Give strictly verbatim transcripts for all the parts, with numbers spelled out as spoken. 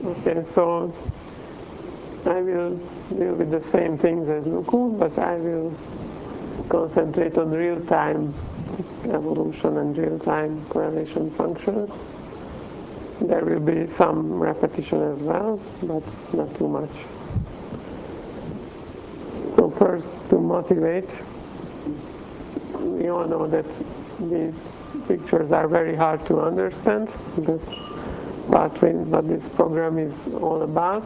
Okay, so I will deal with the same things as Nuku, but I will concentrate on real-time evolution and real-time correlation functions. There will be some repetition as well, but not too much. So first, to motivate, we all know that these pictures are very hard to understand. That's partly what this program is all about.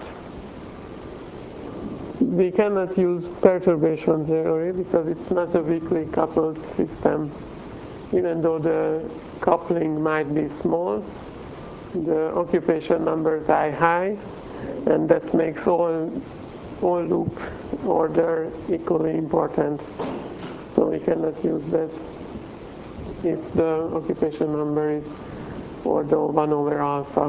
We cannot use perturbation theory because it's not a weakly coupled system. Even though the coupling might be small, the occupation numbers are high, and that makes all, all loop order equally important. So we cannot use that if the occupation number is order one over alpha.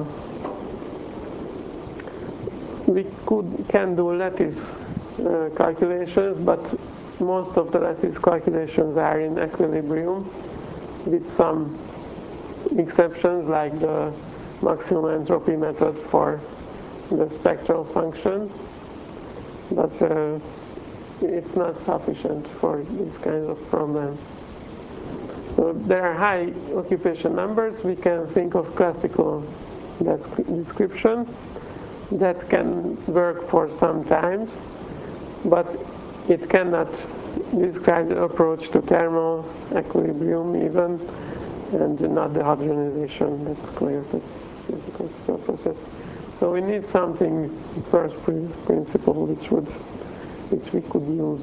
We could can do lattice uh, calculations, but most of the lattice calculations are in equilibrium, with some exceptions like the maximum entropy method for the spectral function, but uh, it's not sufficient for these kinds of problems. So there are high occupation numbers. We can think of classical description that can work for some times, but it cannot describe the approach to thermal equilibrium even, and not the hadronization. That's clear. That's physical process. So we need something first principle which would which we could use.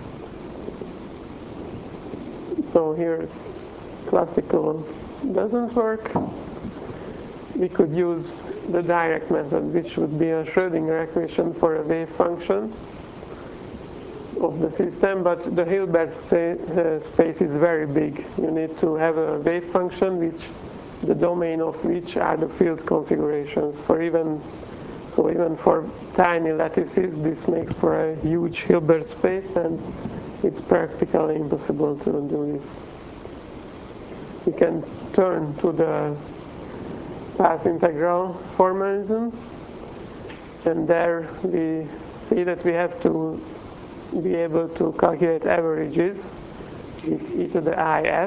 So here classical doesn't work. We could use the direct method, which would be a Schrödinger equation for a wave function of the system, but the Hilbert space is very big. You need to have a wave function which the domain of which are the field configurations. For even so, even for tiny lattices, this makes for a huge Hilbert space, and it's practically impossible to do this. We can turn to the path integral formalism, and there we see that we have to be able to calculate averages with e to the is,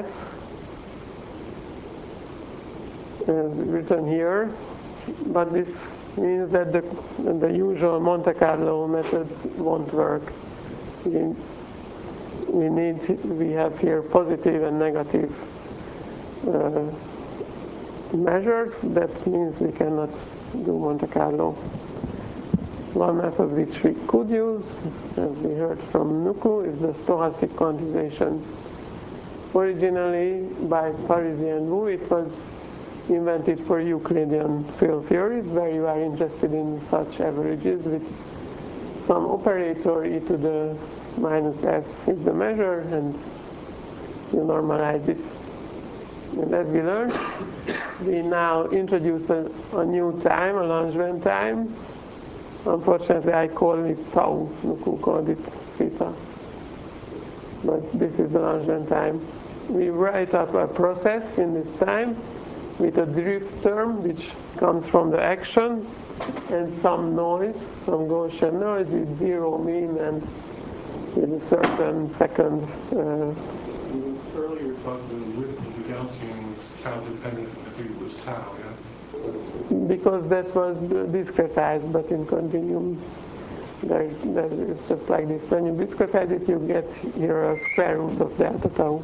as written here, but this means that the, the usual Monte Carlo methods won't work. We, we need, we have here positive and negative uh, measures. That means we cannot do Monte Carlo. One method which we could use, as we heard from Nuku, is the stochastic quantization. Originally, by Parisi and Wu, it was invented for Euclidean field theories, where you are interested in such averages with some operator e to the minus s is the measure, and you normalize it. And as we learned, we now introduce a, a new time, a Langevin time. Unfortunately, I call it tau. Nuku called it theta. But this is the Langevin time. We write up a process in this time with a drift term which comes from the action and some noise, some Gaussian noise with zero mean and with a certain second. Uh, Earlier you talked about the width of the Gaussian was tau dependent. I think it was tau, yeah? Because that was discretized, but in continuum, there, there, it's just like this. When you discretize it, you get here a square root of delta tau.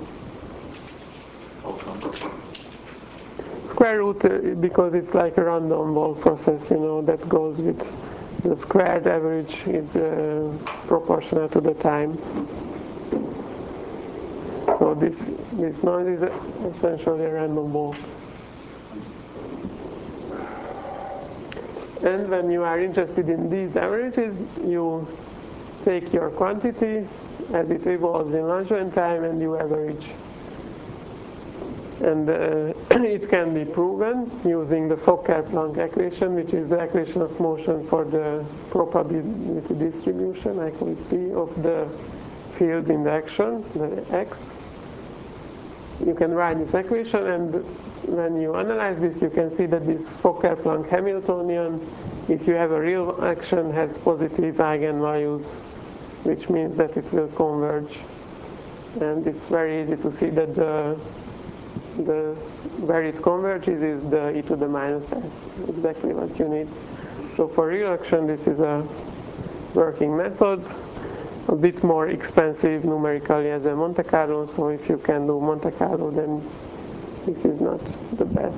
Square root, uh, because it's like a random walk process, you know, that goes with the squared average is uh, proportional to the time. So this, this noise is essentially a random walk. And when you are interested in these averages, you take your quantity as it evolves in Langevin time and you average. And uh, it can be proven using the Fokker-Planck equation, which is the equation of motion for the probability distribution, I call it P, of the field in the action, the X. You can write this equation, and when you analyze this, you can see that this Fokker-Planck Hamiltonian, if you have a real action, has positive eigenvalues, which means that it will converge. And it's very easy to see that the, the where it converges is the e to the minus s, exactly what you need. So for real action, this is a working method, a bit more expensive numerically as a Monte Carlo, so if you can do Monte Carlo, then this is not the best.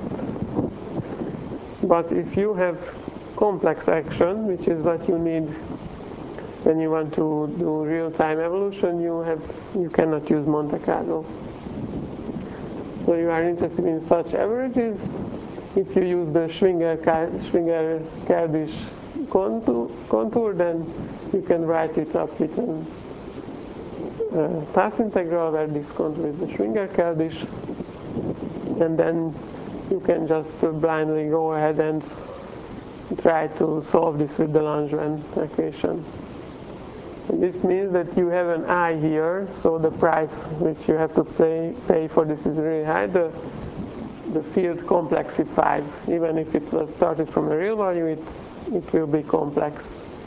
But if you have complex action, which is what you need when you want to do real-time evolution, you have you cannot use Monte Carlo. So you are interested in such averages. If you use the Schwinger-Keldysh contour, contour, then you can write it up with a uh, path integral where this contour is the Schwinger-Keldysh, and then you can just uh, blindly go ahead and try to solve this with the Langevin equation. And this means that you have an I here, so the price which you have to pay, pay for this is really high. The, the field complexifies. Even if it was started from a real value, it, it will be complex.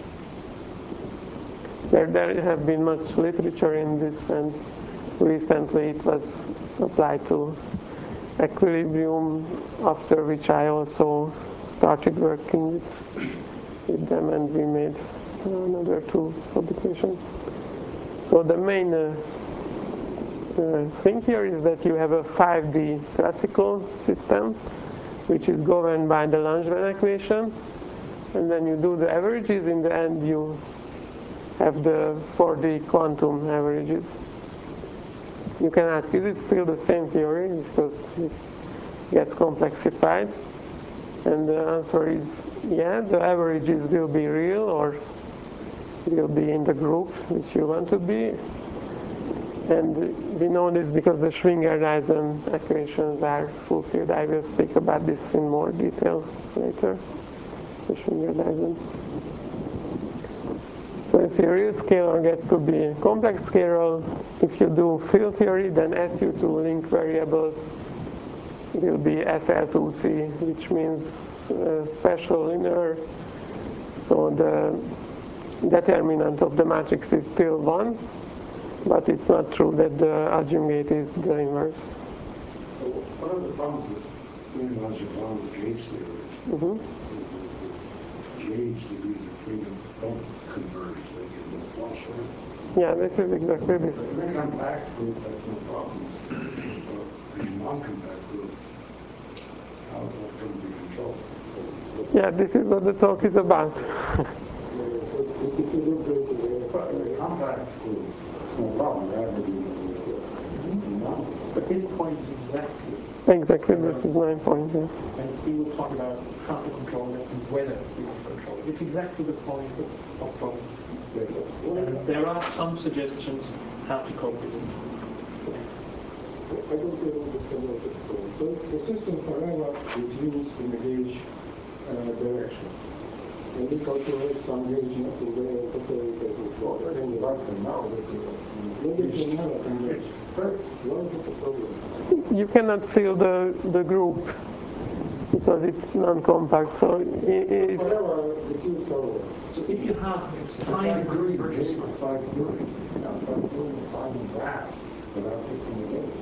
There, there have been much literature in this, and recently it was applied to equilibrium, after which I also started working with, with them, and we made another two publications. So the main uh, uh, thing here is that you have a five D classical system, which is governed by the Langevin equation, and when you do the averages, in the end you have the four D quantum averages. You can ask, is it still the same theory? Because it gets complexified. And the answer is, yeah, the averages will be real, or will be in the group which you want to be. And we know this because the Schwinger-Dyson equations are fulfilled. I will speak about this in more detail later, the Schwinger-Dyson. So if your real scalar gets to be a complex scalar, if you do field theory, then S U two link variables will be S L two C, which means uh, special linear. So the determinant of the matrix is still one, but it's not true that the adjungate is the inverse. So one of the problems with doing logic law with gauge theory, Mm-hmm. gauge degrees of freedom don't converge, they get no flush, right? Yeah, this is exactly this. In a compact group, that's no problem. But in a non-compact group, how is that going to be controlled? Yeah, this is what the talk is about. But in a compact group, it's no problem, right? No. But his point is exactly, Exactly, this is my point. Yeah. and he will talk about how to control it and whether you want to control it. It's exactly the point of, of problem. And there are some suggestions how to cope with it. I don't really understand what it's called. So the system forever refused to engage uh, direction. And we calculate some gauge to the operator with water, and the right can now that maybe it can never converge. But what is the problem? You cannot fill the, the group because it's non-compact. So it, it, Forever refused to. So if you have It's time like doing convergence, gauge, it's like doing, you know, it's like doing finding graphs without picking the gauge.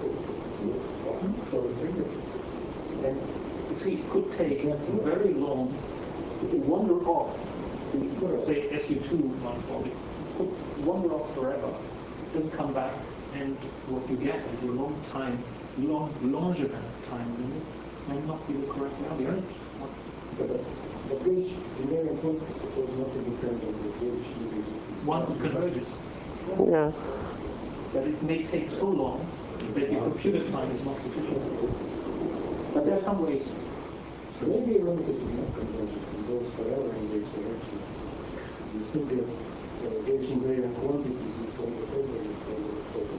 So it's significant. and you see, it could take very long to wander off, say S U two manifold, it could wander off forever, doesn't come back, and what you get is a long time, long, Langevin time limit, and not be the correct value. But the gauge, the main point is supposed not to depend on the gauge. Once it converges, yeah. but it may take so long that your computer time is not sufficient. But there are some ways. So maybe a limited to not convergence and goes forever in gauge direction. You still get uh, gauge invariant quantities in front of every problem.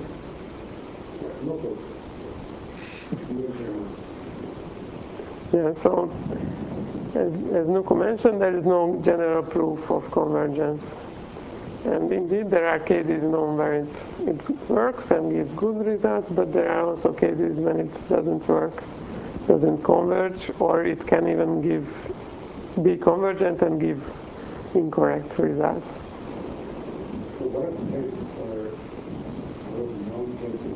No problem. Yeah, so as, as Nuko mentioned, there is no general proof of convergence. And indeed, there are cases known where it, it works and gives good results, but there are also cases when it doesn't work, doesn't converge, or it can even give be convergent and give incorrect results. So what are the cases where, what are the known cases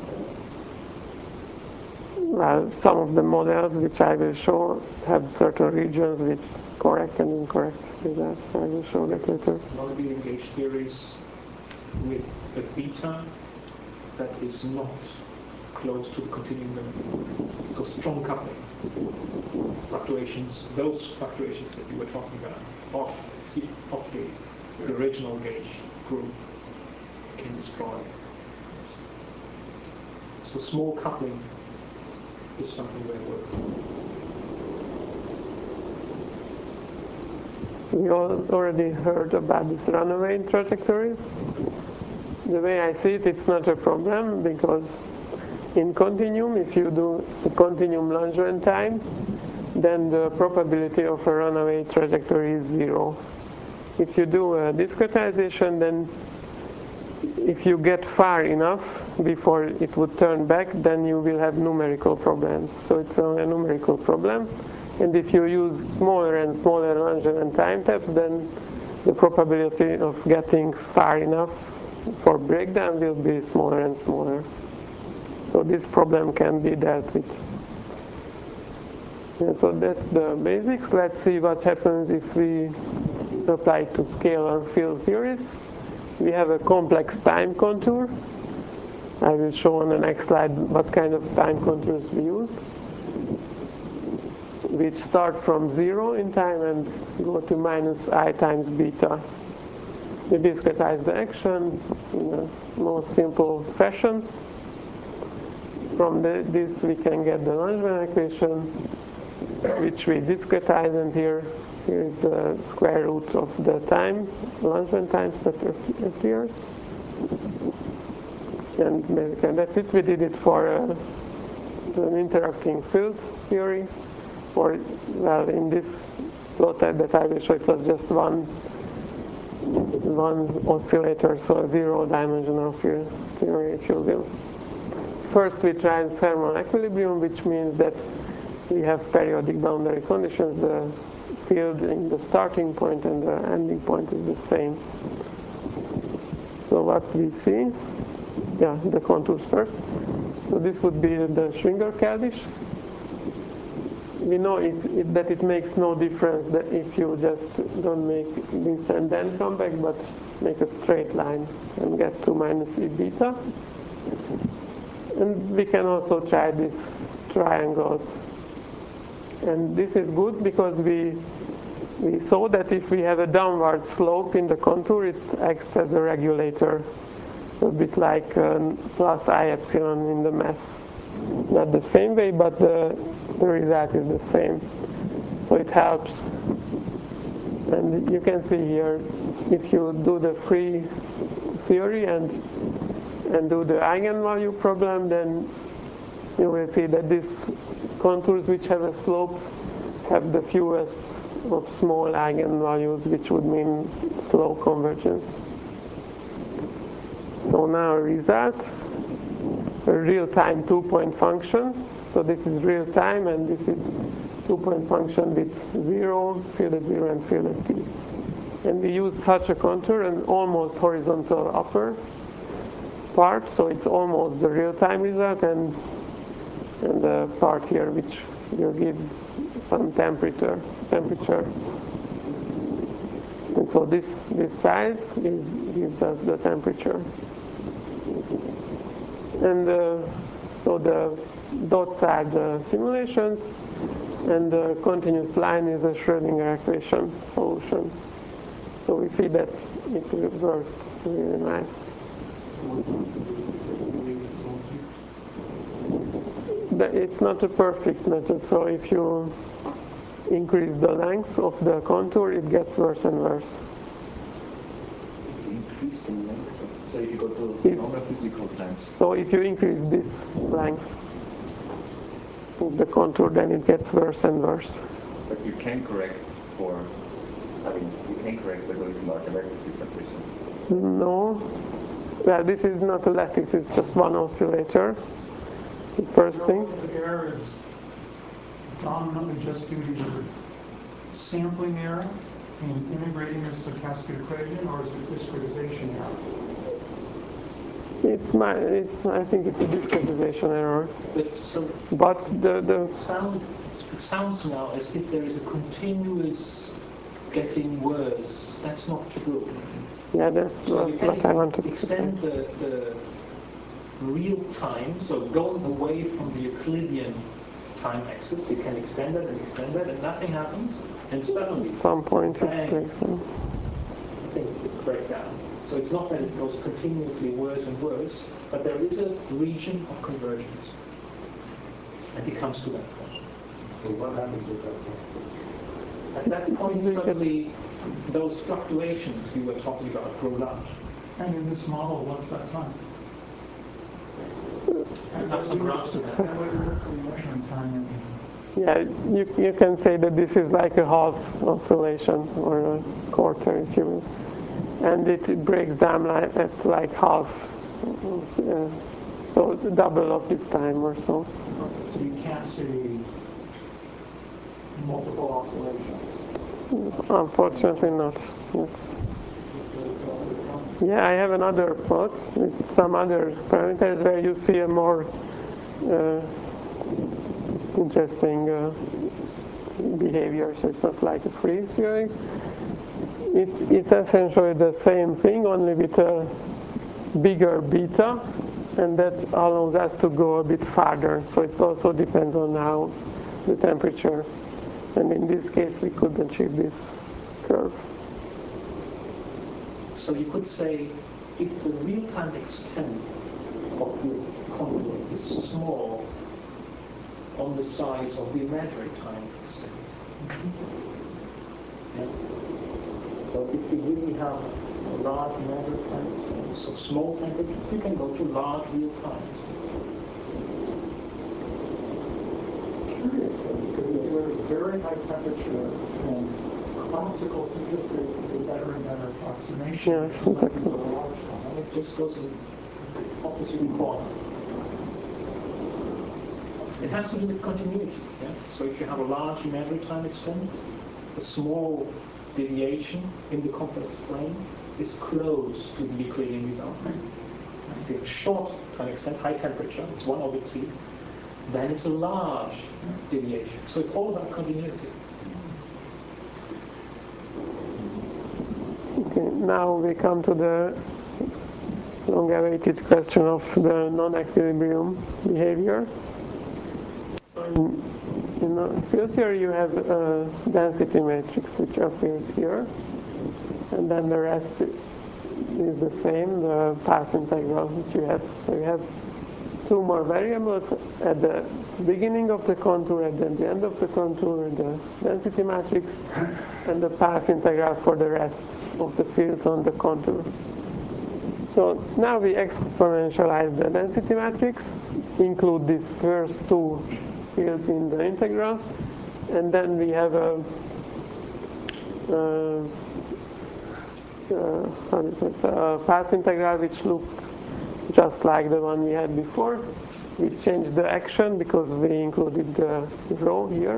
where Well, some of the models which I will show have certain regions with correct and incorrect results. I will show that later. Non-linear gauge theories with the beta that is not close to the continuum limit. So strong coupling. Fluctuations, those fluctuations that you were talking about, off, off the, the original gauge group can destroy. So small coupling is something that works. We all already heard about this runaway trajectory. The way I see it, it's not a problem because in continuum, if you do the continuum Langevin time, then the probability of a runaway trajectory is zero. If you do a discretization, then if you get far enough before it would turn back, then you will have numerical problems. So it's only a numerical problem. And if you use smaller and smaller Langevin time taps, then the probability of getting far enough for breakdown will be smaller and smaller. So this problem can be dealt with. And so that's the basics. Let's see what happens if we apply it to scalar field theories. We have a complex time contour. I will show on the next slide what kind of time contours we use, which start from zero in time and go to minus I times beta. We discretize the action in the most simple fashion. From the, this we can get the Langevin equation, which we discretize, and here, here is the square root of the time, Langevin times that appears. And basically that's it. We did it for uh, an interacting field theory. For, well, in this plot that I will show, it was just one, one oscillator, so a zero-dimensional field theory, if you will. First, we tried thermal equilibrium, which means that we have periodic boundary conditions. The field in the starting point and the ending point is the same. So what we see, yeah, the contours first. So this would be the Schwinger-Keldysh. We know it, it, that it makes no difference that if you just don't make this and then come back, but make a straight line and get to minus E beta. And we can also try these triangles. And this is good because we we saw that if we have a downward slope in the contour, it acts as a regulator, a bit like um, plus I epsilon in the mass. Not the same way, but the, the result is the same. So it helps. And you can see here, if you do the free theory and and do the eigenvalue problem, then you will see that these contours which have a slope have the fewest of small eigenvalues, which would mean slow convergence. So now a result, a real-time two-point function. So this is real-time, and this is two-point function with zero, field at zero, and field at t. And we use such a contour, an almost horizontal upper part, so it's almost the real-time result, and and the part here which will give some temperature temperature. And so this this size is, gives us the temperature. And uh, so the dots are the simulations, and the continuous line is a Schrödinger equation solution. So we see that it works really nice. It's not a perfect method, so if you increase the length of the contour, it gets worse and worse. Increase the length? So if you go to If- longer physical times. So if you increase this length of the contour, then it gets worse and worse. But you can correct for, I mean, you can correct by going to larger lattices, at least. No. Well, this is not a lattice, it's just one oscillator. The first Your thing. rate of error is dominantly just due to your sampling error in integrating your stochastic equation, or is it discretization error? It's my, it's, I think it's a discretization error. But, so But the, the sound, it sounds now as if there is a continuous getting worse. That's not true. yeah, that's So you what, can what I wanted to say. extend the, the real time, so going away from the Euclidean time axis, you can extend it and extend it, and nothing happens, and suddenly, At some point it bang, breaks down. things would break down. So it's not that it goes continuously worse and worse, but there is a region of convergence, and it comes to that point. So what happens at that point? At that point, suddenly, those fluctuations we were talking about grow large. And in this model, what's that time? And that's some graphs to that. And what do you look for the measuring time? Yeah, you, you can say that this is like a half oscillation or a quarter, if you will. And it breaks down like, at like half, uh, so double of this time or so. So you can't see multiple oscillations. Unfortunately not. Yes. Yeah, I have another plot with some other parameters where you see a more uh, interesting uh, behavior. So it's not like a freeze hearing. It, it's essentially the same thing, only with a bigger beta, and that allows us to go a bit farther. So it also depends on how the temperature. And in this case, we could achieve this curve. So you could say if the real-time extent of the contour is small on the size of the imaginary time extent. Yeah. So if you really have a large imaginary time extent, so small temperatures, you can go to large real times. Because if you're at very high temperature, and classical statistics is a better and better approximation. Yeah, It's like exactly. the large one. It just goes in opposite corner. It has to do with continuity. Yeah? So if you have a large imaginary time extent, a small deviation in the complex plane is close to the Euclidean result. If you have a short time extent, high temperature, it's one over t, then it's a large deviation. So it's all about continuity. Okay, now we come to the long-awaited question of the non-equilibrium behavior. In, in the field theory, you have a density matrix which appears here, and then the rest is the same, the path integral which you have. So you have two more variables at the beginning of the contour, at the end of the contour, the density matrix, and the path integral for the rest of the fields on the contour. So now we exponentialize the density matrix, include these first two fields in the integral, and then we have a uh, uh, how do you say, a path integral which looks just like the one we had before. We changed the action because we included the rho here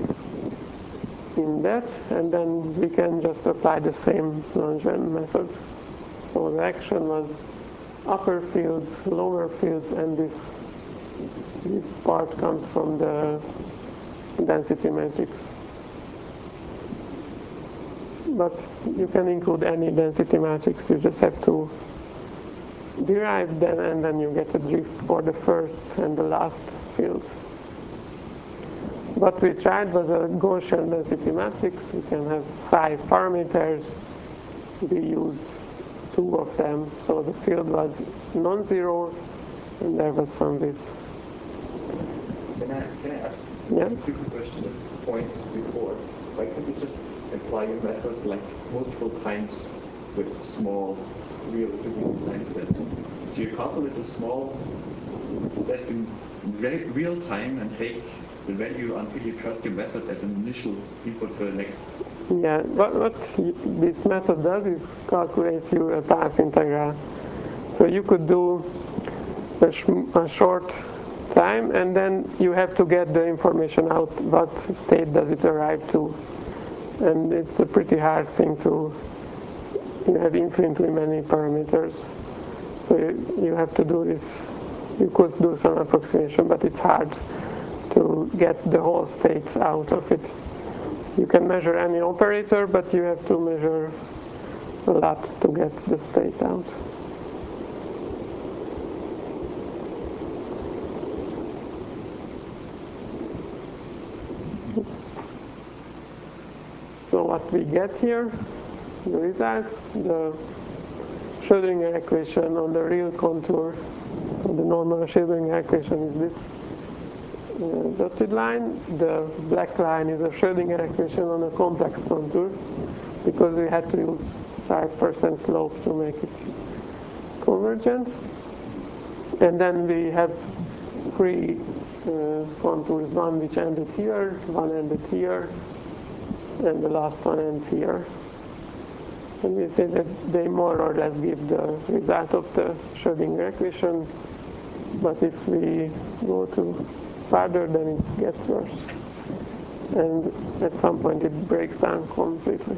in that, and then we can just apply the same Langevin method. So the action was upper fields, lower fields, and this this part comes from the density matrix. But you can include any density matrix, you just have to derive them, and then you get a drift for the first and the last field. What we tried was a Gaussian density matrix. We can have five parameters. We used two of them, so the field was non-zero, and there was some width. Can I, can I ask Yes. a stupid question at the point before? Why can't you just apply your method like multiple times with small real physical time steps? So you calculate a small step in very real time and take the value until you trust your method as an initial input for the next Yeah, what, what this method does is calculates you a path integral. So you could do a, sh a short time, and then you have to get the information out, what state does it arrive to. And it's a pretty hard thing to, you have infinitely many parameters. So you, you have to do this, you could do some approximation, but it's hard to get the whole state out of it. You can measure any operator, but you have to measure a lot to get the state out. So what we get here, the results, the Schrödinger equation on the real contour, so the normal Schrödinger equation is this uh, dotted line. The black line is a Schrödinger equation on a complex contour, because we had to use five percent slope to make it convergent. And then we have three uh, contours, one which ended here, one ended here, and the last one ends here. And we say that they more or less give the result of the Schrödinger equation, but if we go to farther, then it gets worse. And at some point it breaks down completely.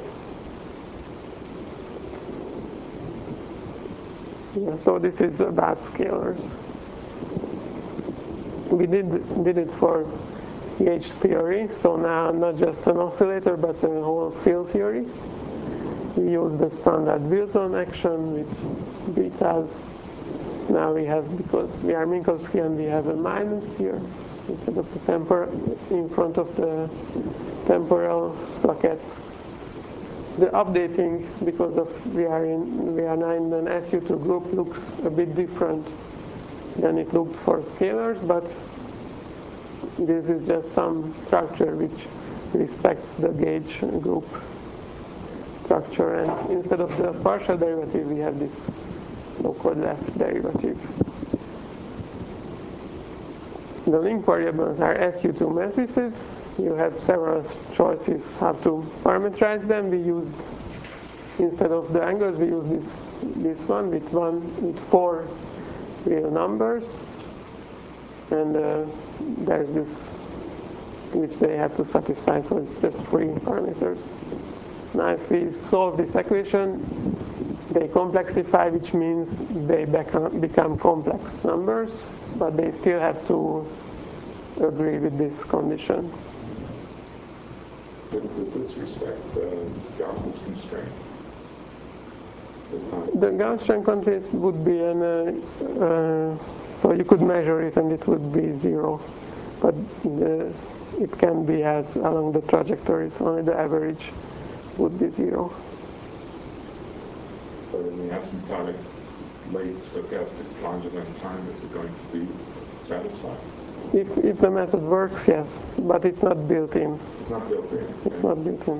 Yeah, so this is about scalars. We did, did it for H theory, so now not just an oscillator, but a whole field theory. We use the standard Wilson action with betas. Now we have, because we are Minkowski and we have a minus here instead of the tempor in front of the temporal socket. The updating, because of we are in we are now in an S U two group, looks a bit different than it looked for scalars, but this is just some structure which respects the gauge group structure, and instead of the partial derivative we have this so-called left derivative. The link variables are S U two matrices. You have several choices how to parameterize them. We use, instead of the angles, we use this this one with one with four real numbers, and uh, there's this which they have to satisfy, so it's just three parameters. Now if we solve this equation, they complexify, which means they become, become complex numbers, but they still have to agree with this condition. Does this respect uh, Gauss's constraint? The Gaussian constraint would be an, uh, uh, so you could measure it and it would be zero, but the, it can be as along the trajectories, only the average would be zero. But in the asymptotic late stochastic Langevin time, is it going to be satisfied? If, if the method works, yes, but it's not built in. It's not built in. It's okay. not built in.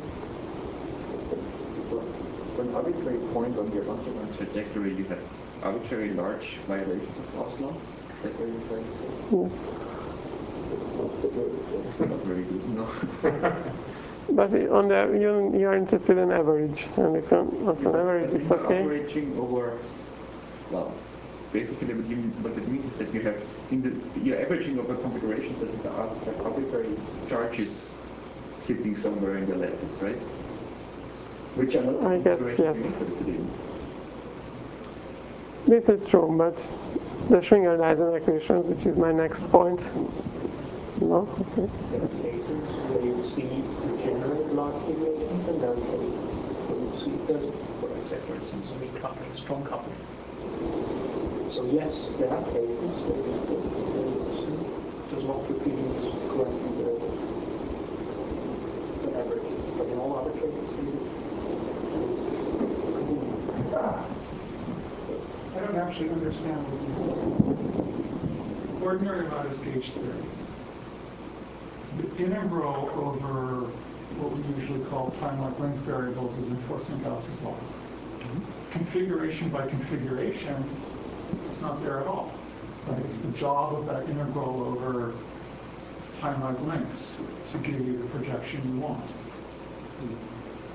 One arbitrary point on your Langevin trajectory, you have arbitrary large violations of Gauss law. Is that what you're trying to say? Yes. It's not very good, no. But on the you you are interested in average, and if on, on an average it's okay. Averaging over, well, basically what, you, what it means is that you have in the you're averaging over configurations that have arbitrary charges sitting somewhere in the lattice, right? Which are not the I guess, configurations yes. you're interested in. This is true, but the Schwinger-Dyson equations, which is my next point. No? Okay. There are cases where you see degenerate large deviations, and there are cases where you see there's, well, let's say for instance, a weak coupling, strong coupling. So yes, there are cases where you see does not reproduce correctly the, the averages, but in all other cases you do. I don't actually understand what you mean. Ordinary lattice gauge theory. The integral over what we usually call time-like length variables is enforcing Gauss's law. Mm-hmm. Configuration by configuration, it's not there at all. Right? It's the job of that integral over time-like lengths to give you the projection you want.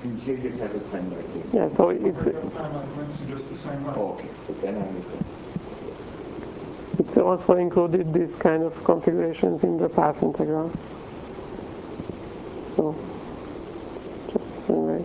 And here you have a timeline here. Yeah, so it's, You have timeline links in just the same way. Oh, okay, so then I understand. it's also included these kind of configurations in the path integral. So, just the same way.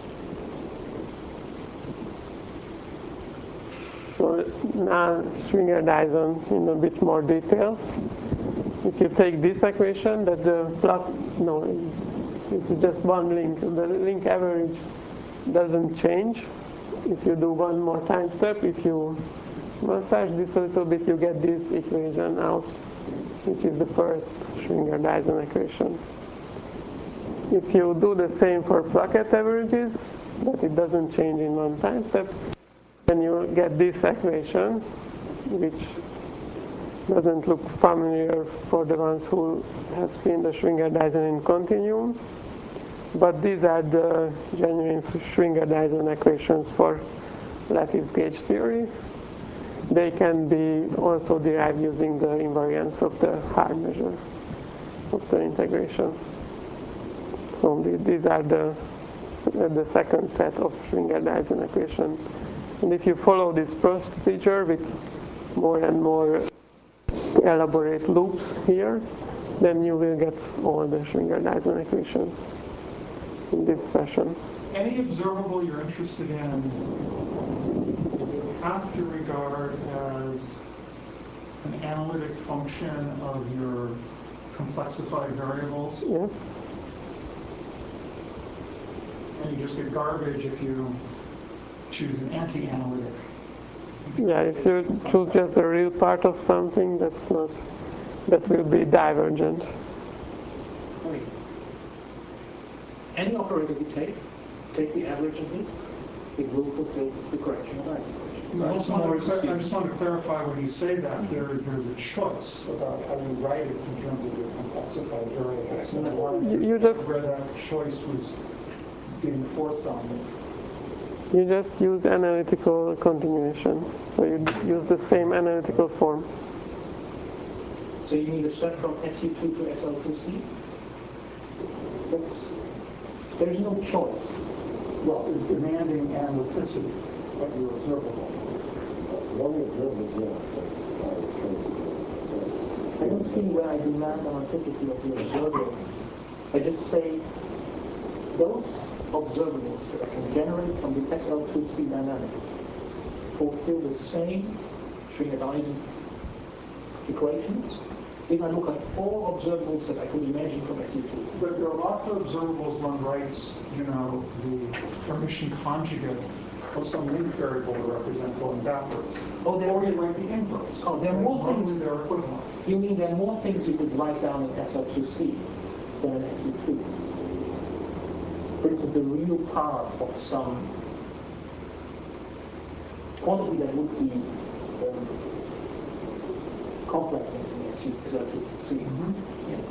So now Schwinger-Dyson in a bit more detail. If you take this equation that the plot, no, this is just one link. The link average doesn't change. If you do one more time step, if you massage this a little bit, you get this equation out, which is the first Schwinger-Dyson equation. If you do the same for Plaquet averages, but it doesn't change in one time step, then you get this equation, which doesn't look familiar for the ones who have seen the Schwinger-Dyson in continuum. But these are the genuine Schwinger-Dyson equations for lattice gauge theory. They can be also derived using the invariance of the hard measure of the integration. So these are the, the second set of Schwinger-Dyson equations. And if you follow this procedure with more and more elaborate loops here, then you will get all the Schwinger-Dyson equations in this fashion. Any observable you're interested in, you have to regard as an analytic function of your complexified variables. Yeah. And you just get garbage if you choose an anti-analytic. Yeah, if you choose just the real part of something, that's not, that will be divergent. I mean, any operator you take, take the average of it, it will fulfill the correction of Dyson. I just want to, I just want to clarify when you say that there, there's a choice about how you write it in terms of your complexified variables. And I wanted to You, you just where that choice was being forced on me. you just use analytical continuation. So you use the same analytical form. So you need a step from S U two to S L two C? That's, there's no choice. Well, it's demanding analyticity of your observable. Long observable, yeah. I don't see where I demand analyticity of the observable. I just say those observables that I can generate from the S L two C dynamic fulfill the same Schwinger-Dyson equations if I look at all observables that I could imagine from S U two. But there are lots of observables one writes, you know, the permission conjugate of some link variable to represent going backwards. Oh, there Or are, you write the inverse. oh, there are more As long as things. they're equivalent. You mean there are more things you could write down in S L two C than in S U two? But it's the real part of some quantity that would be um, complex in S U two C. Mm-hmm. Yeah.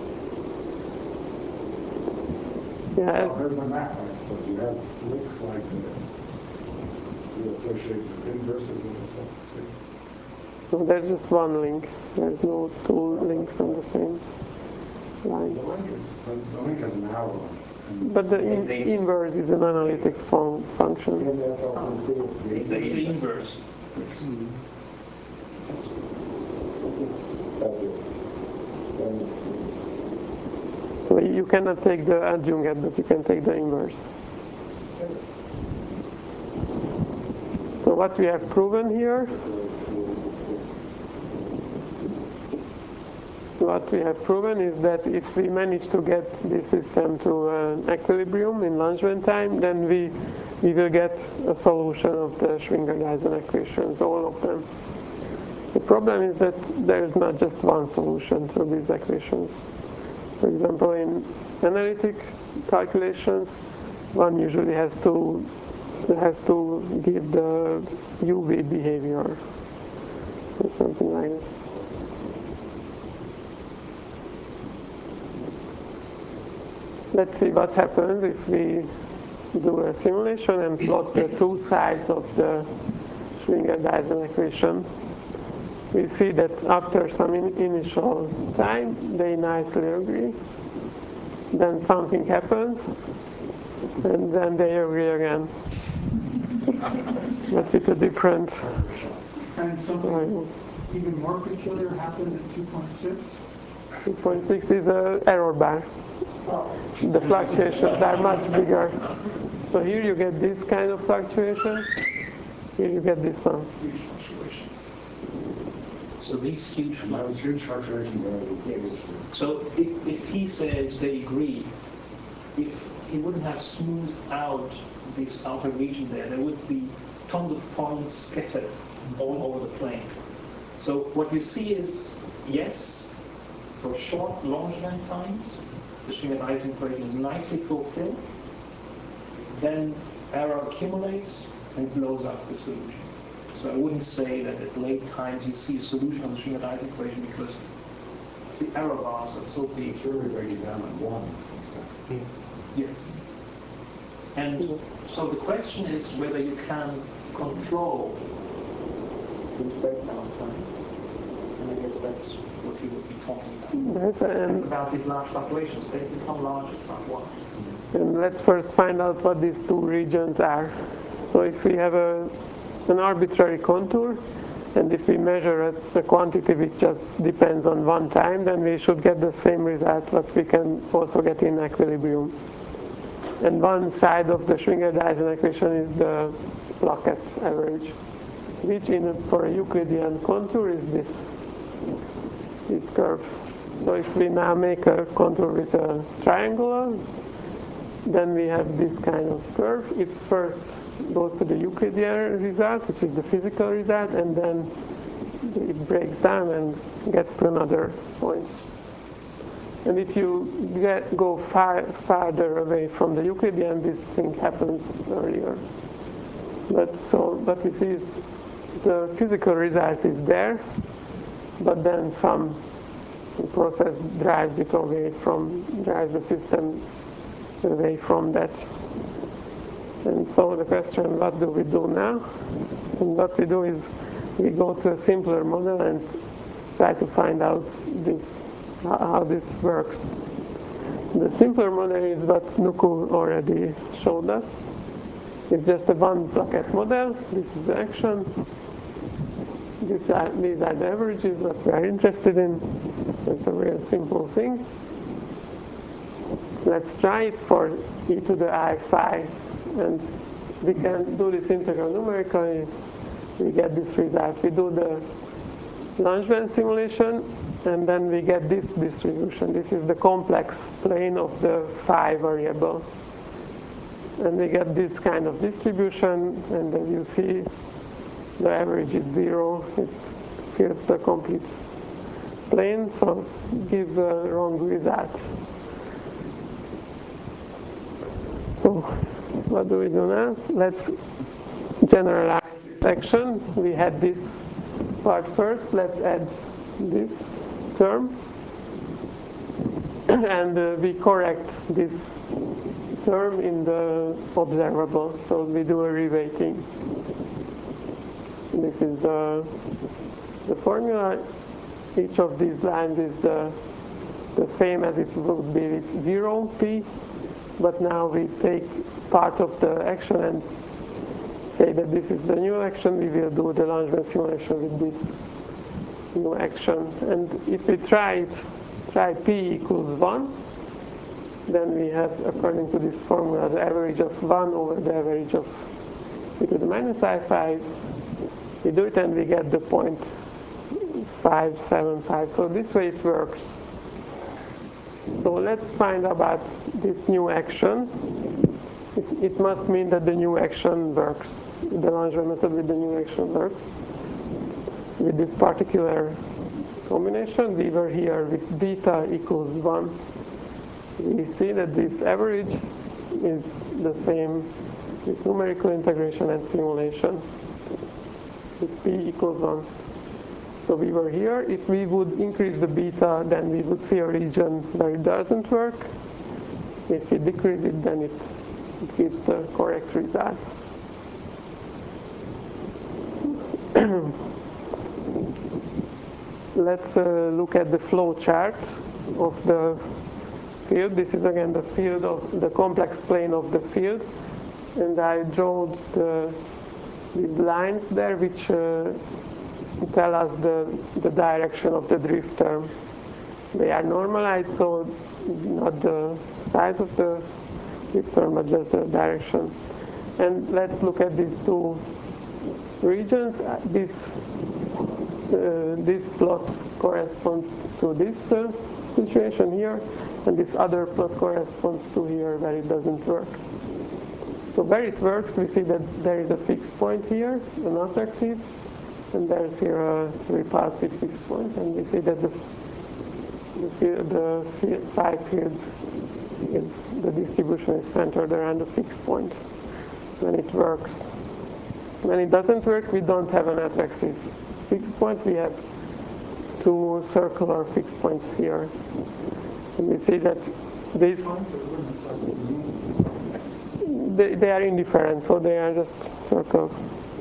Yeah. Well, there's a map, I suppose. You have links like this. You associate with inverses in this one. So there's just one link. There's no two links on the same line. The link is, the the link is an arrow. And But the in, inverse is an analytic fun, function. And that's all we see. It's It's the the inverse. Thank you. And So you cannot take the adjunct, but you can take the inverse. So what we have proven here, what we have proven is that if we manage to get this system to an equilibrium in Langevin time, then we we will get a solution of the Schwinger-Dyson equations, all of them. The problem is that there is not just one solution to these equations. For example, in analytic calculations, one usually has to has to give the U V behavior or something like that. Let's see what happens if we do a simulation and plot the two sides of the Schwinger-Dyson equation. We see that after some in initial time, they nicely agree. Then something happens. and then they agree again. But with a different. And something even more peculiar happened at two point six? two point six is an error bar. The fluctuations are much bigger. So here you get this kind of fluctuation. Here you get this one. Huge fluctuations. So these huge That was huge fluctuation there. Yes. So if, if he says they agree, if he wouldn't have smoothed out this outer region there, there would be tons of points scattered all over the plane. So what you see is, yes, for short Langevin times, the Schwinger-Dyson equation is nicely fulfilled, then error accumulates and blows up the solution. So I wouldn't say that at late times you see a solution of the Schwinger-Dyson equation because the error bars are so big. It's really breaking down at one. Yes. And so the question is whether you can control this breakdown time. And I guess that's what you would be talking about. Yes, and, About these large fluctuations. They become large at part one. and let's first find out what these two regions are. So if we have a, an arbitrary contour, and if we measure a, a quantity which just depends on one time, then we should get the same result what we can also get in equilibrium. And one side of the Schwinger-Dyson equation is the Plaquet average, which in a, for a Euclidean contour is this, this curve. So if we now make a contour with a triangular, then we have this kind of curve. It first goes to the Euclidean result, which is the physical result, and then it breaks down and gets to another point. And if you get, go far farther away from the Euclidean, this thing happens earlier. But so what we see is the physical result is there, but then some process drives it away from, drives the system away from that. And so the question, what do we do now? And what we do is we go to a simpler model and try to find out this, how this works. The simpler model is what Nuku already showed us. It's just a one Plaquet model. This is the action. These are, these are the averages that we are interested in. It's a real simple thing. Let's try it for e to the I phi, and we can do this integral numerically. We get this result. We do the Langevin simulation, and then we get this distribution. This is the complex plane of the phi variable. And we get this kind of distribution, and as you see, the average is zero. It fills the complete plane, so it gives a wrong result. So what do we do now? Let's generalize this action. We had this part first. Let's add this term. And uh, we correct this term in the observable. So we do a reweighting. This is uh, the formula. Each of these lines is the, the same as it would be with zero p. But now we take part of the action and say that this is the new action. We will do the Langevin simulation with this new action. And if we try it, try p equals one, then we have, according to this formula, the average of one over the average of e to the minus I phi. We do it and we get the point five seven five. So this way it works. So let's find about this new action. It, it must mean that the new action works. The Langevin method with the new action works. With this particular combination, we were here with beta equals one. We see that this average is the same with numerical integration and simulation. With p equals one. So we were here. If we would increase the beta, then we would see a region where it doesn't work. If we decrease it, then it, it gives the correct result. Let's uh, look at the flow chart of the field. This is again the field of the complex plane of the field, and I drew the, these lines there which uh, tell us the, the direction of the drift term. They are normalized, so not the size of the drift term, but just the direction. And let's look at these two regions. This uh, this plot corresponds to this uh, situation here, and this other plot corresponds to here where it doesn't work. So where it works, we see that there is a fixed point here, an attractive, and there's here a repulsive fixed point, and we see that the the, field, the field, phi field is, the distribution is centered around the fixed point when it works. When it doesn't work, we don't have an attractive fixed point, we have two circular fixed points here. And we see that these they, they are indifferent, so they are just circles.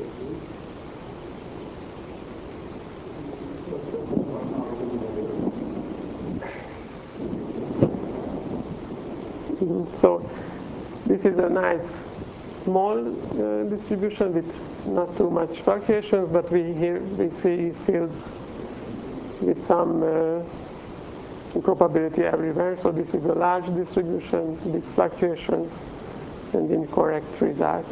So this is a nice small uh, distribution with not too much fluctuations, but we here we see fields with some uh, probability everywhere. So this is a large distribution with fluctuations and incorrect results.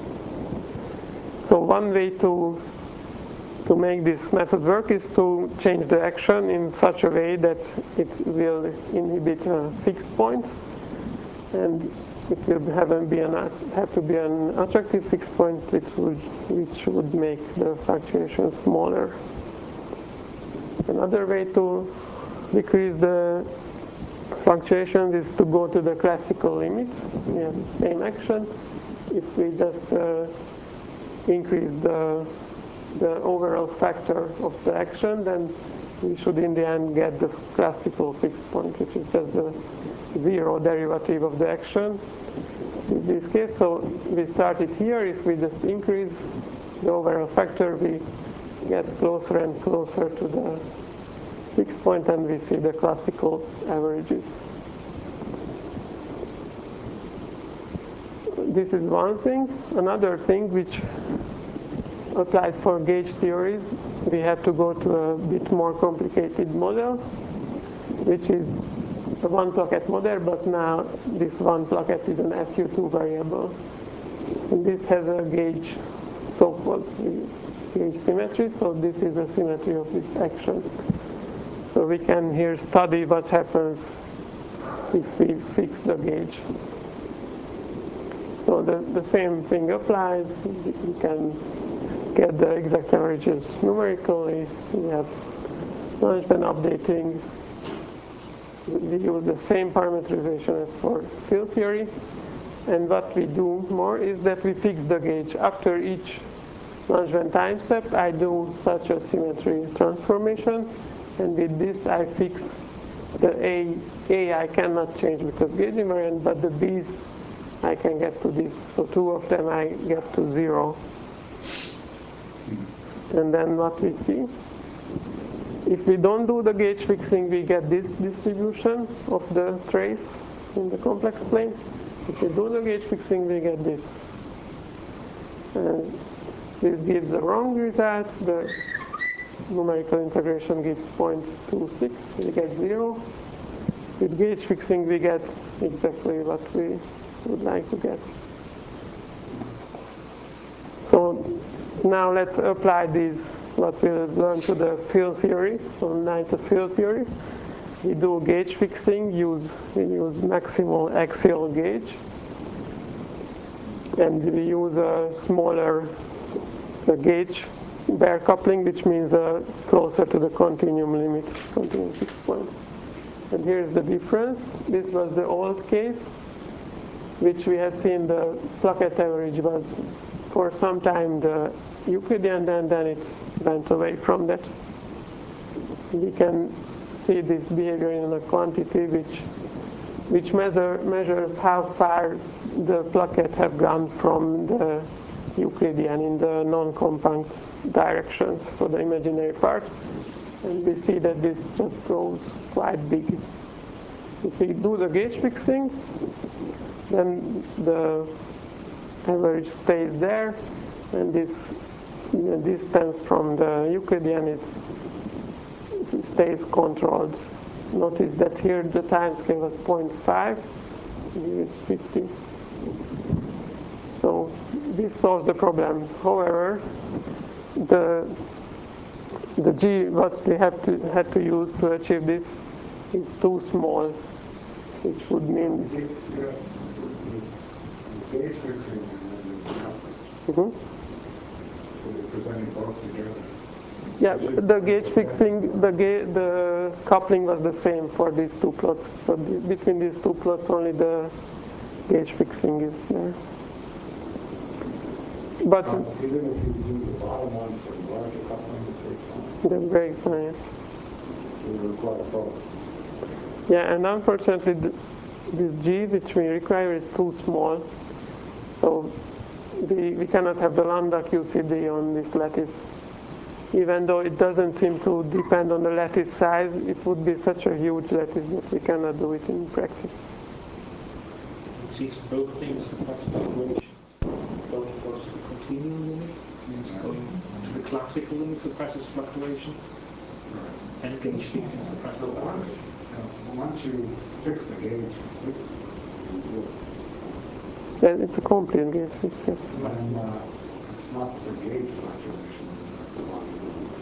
So one way to to make this method work is to change the action in such a way that it will inhibit a fixed point, and it will have, be an, have to be an attractive fixed point which would, which would make the fluctuations smaller. Another way to decrease the fluctuations is to go to the classical limit. We have the same action. If we just uh, increase the, the overall factor of the action, then we should in the end get the classical fixed point, which is just the zero derivative of the action in this case. So we started here. If we just increase the overall factor, we get closer and closer to the fixed point, and we see the classical averages. This is one thing. Another thing which applies for gauge theories, we have to go to a bit more complicated model, which is a one plaquette model, but now this one plaquette is an S U two variable. And this has a gauge, so-called gauge symmetry, so this is the symmetry of this action. So we can here study what happens if we fix the gauge. So the, the same thing applies. We can get the exact averages numerically. We have Langevin updating. We use the same parameterization as for field theory. And what we do more is that we fix the gauge. After each Langevin time step, I do such a symmetry transformation. And with this, I fix the A. A I cannot change because gauge invariant, but the B's I can get to this. So two of them I get to zero. And then what we see, if we don't do the gauge fixing, we get this distribution of the trace in the complex plane. If we do the gauge fixing, we get this. And this gives a wrong result. The numerical integration gives zero point two six. We get zero. With gauge fixing, we get exactly what we would like to get. So now let's apply these, what we learned to the field theory. So now to field theory, we do gauge fixing, use, we use maximal axial gauge, and we use a smaller a gauge bare coupling, which means uh, closer to the continuum limit, continuum fixed point. And here's the difference. This was the old case, which we have seen the plaquette average was for some time the Euclidean, and then it went away from that. We can see this behavior in a quantity which which measure, measures how far the plaquette have gone from the Euclidean in the non-compact directions, so the imaginary part. And we see that this just grows quite big. If we do the gauge fixing, then the average stays there, and this you know, distance from the Euclidean is stays controlled. Notice that here the time scale was zero point five, here it's fifty. So this solves the problem. However, the the G what we have to had to use to achieve this is too small, which would mean The gauge fixing and then there's the coupling. mhm. So they're presenting both together. Yeah, the gauge fixing, the ga the coupling was the same for these two plots. So the, between these two plots, only the gauge fixing is there. But Um, Even if you do the bottom one for the larger coupling, it takes time. the breaks on it. So you require both. Yeah, and unfortunately, th this G which we require is too small. So the, we cannot have the lambda Q C D on this lattice. Even though it doesn't seem to depend on the lattice size, it would be such a huge lattice that we cannot do it in practice. It sees both things suppress fluctuation. Both goes to the continuum limit, means going to the classical limit suppresses fluctuation, Right. and gauge fixing suppresses So once, fluctuation. you know, once you fix the gauge, you do it. Yeah, it's a complete gauge fix. Yes. And uh, it's not for gauge fluctuation. it's for longitudinal.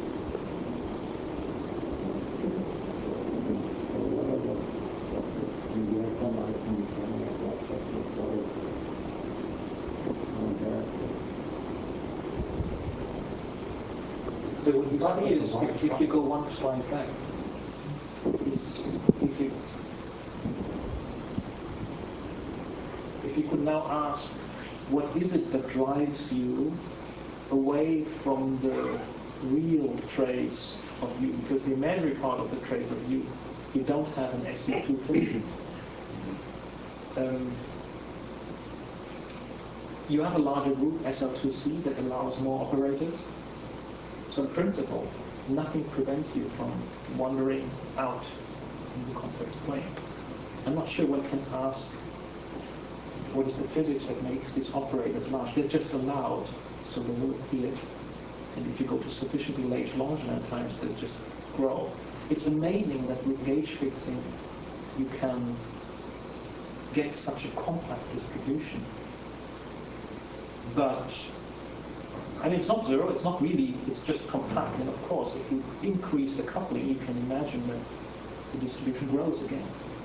So whatever you get from my from from my that's what is So what you see is, if, if you go one slide back, it's, if you, if you could now ask, what is it that drives you away from the real trace of you? Because the imaginary part of the trace of you, you don't have an S U two filter. Um, you have a larger group, S L two C, that allows more operators. So in principle, nothing prevents you from wandering out in the complex plane. I'm not sure one can ask, what is the physics that makes these operators large? They're just allowed, so they will appear. And if you go to sufficiently large Langevin times, they just grow. It's amazing that with gauge fixing, you can get such a compact distribution. But I mean, it's not zero, it's not really, it's just compact. And of course, if you increase the coupling, you can imagine that the distribution grows again.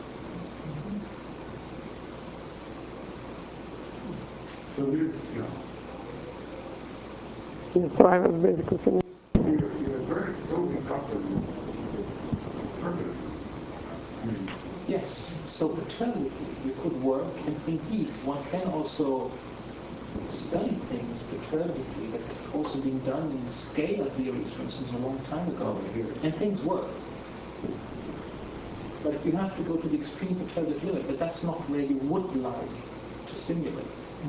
So you, you know, Yeah, so I was basically finished. you're, you're very solely coupled permanently. I mean, Yes, so paternally you could work, and indeed, one can also study things perturbatively. That has also been done in scalar theories, for instance, a long time ago, and things work. But you have to go to the extreme perturbative limit, but that's not where you would like to simulate.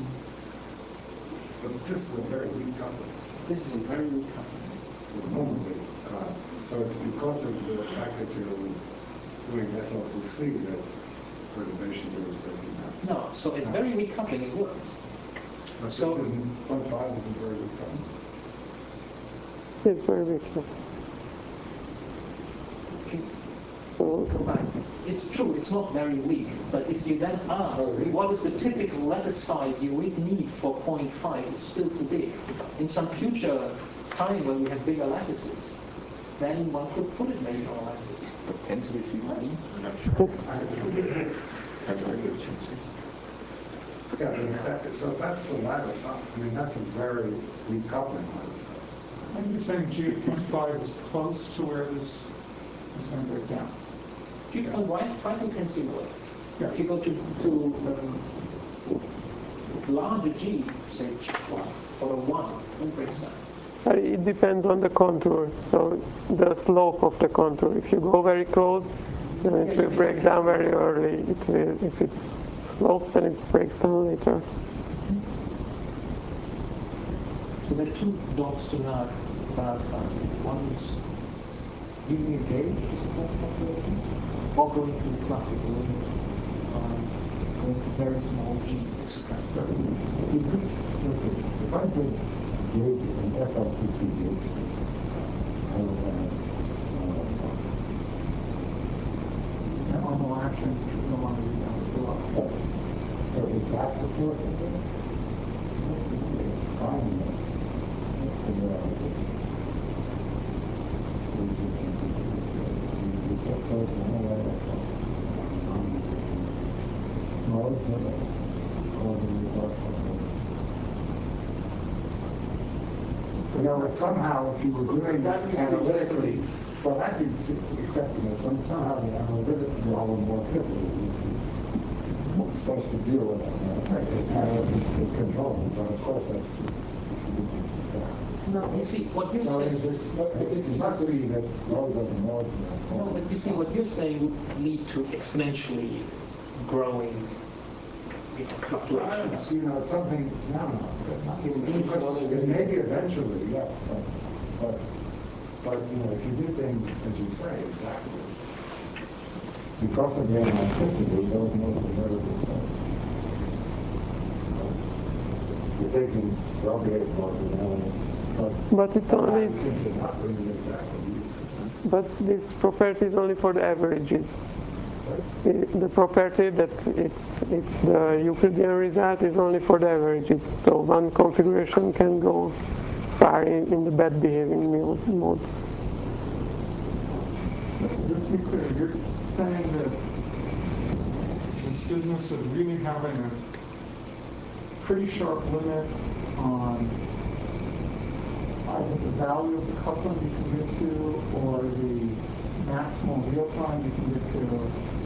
but this is a very weak coupling. This is a very weak coupling. Normally, uh, so it's because of the fact that you're doing S L two C that perturbation here is breaking down. No, so at very weak coupling it works. But So- this isn't, point five isn't very weak coupling. It's very weak. Yes. So Go back. It's true, it's not very weak, but if you then ask, what is the typical lattice size you would need for zero point five, it's still too big. In some future time when we have bigger lattices, then one could put it maybe on a lattice. But ten to the few means. Yeah, but if that, so if that's the lattice, I mean, that's a very weak coupling lattice. And you're saying G of point five is close to where this is going to break down? You can write, try to can simulate. Yeah. If you go to, to um, larger G, say for a one, then breaks down. uh, it depends on the contour. So the slope of the contour. If you go very close, then it will break down very early. It will, if it's sloped, then it breaks down later. So there are two dots to now clarify. One is Using a gauge to support calculation? or going to the classical limit, um, going to very small g expressed. So, if you could, okay, if I take gauge, an F L T P gauge, I will have, uh, Normal action, no longer be down below. so is that the source of it? Fine, then. And, uh, we just- we just put one of that, um, small, uh, all the results of it. You know, but somehow, if you were doing That is analytically, well, that could s- accept, you know, some, somehow the analytical holomorphism is supposed to deal with it, right? Analytical control, but of course that's. No, you see, what you're So saying, it's, it's, it must be that all doesn't know. no, but you see, what you're saying would lead to exponentially growing, you know, fluctuations. You know, it's something, no, no, but not in, it may be eventually, yes, but, but, but, you know, if you do things, as you say, exactly, because of the analyticity, those modes are never the same. You're taking well-behaved modes and analysis, but. But it's only, Since you're not doing it exactly. but this property is only for the averages. The the property that it's, it's the Euclidean result is only for the averages. So one configuration can go far in, in the bad behaving mode. Just to be clear, you're saying that this business of really having a pretty sharp limit on either the value of the coupling you can get to or the maximal real time you can get to,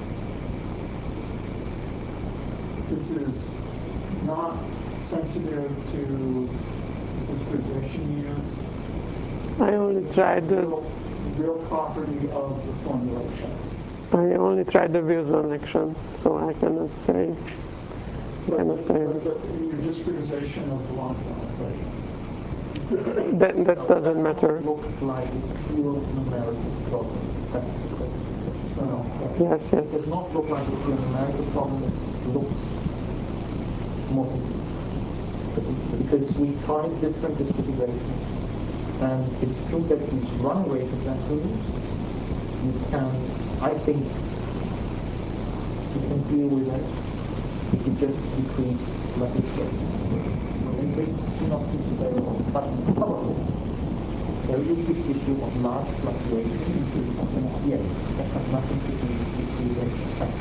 this is not sensitive to the disposition used. I only tried the real, real property of the formulation. I only tried the Wilson action, so I cannot say. But, cannot say but the, your discretization of the long-term equation. that that doesn't matter. Looked like a pure numerical problem. That's the question. No, Yes, it yes. does not look like a pure numerical problem. It looks more because we tried different discretizations, and it's true that these runaway examples you can, I think, you can deal with it if you just decrease lattice rate. It's not very but probably there is this issue of large fluctuations in something yes, that has nothing to do with discrete effect.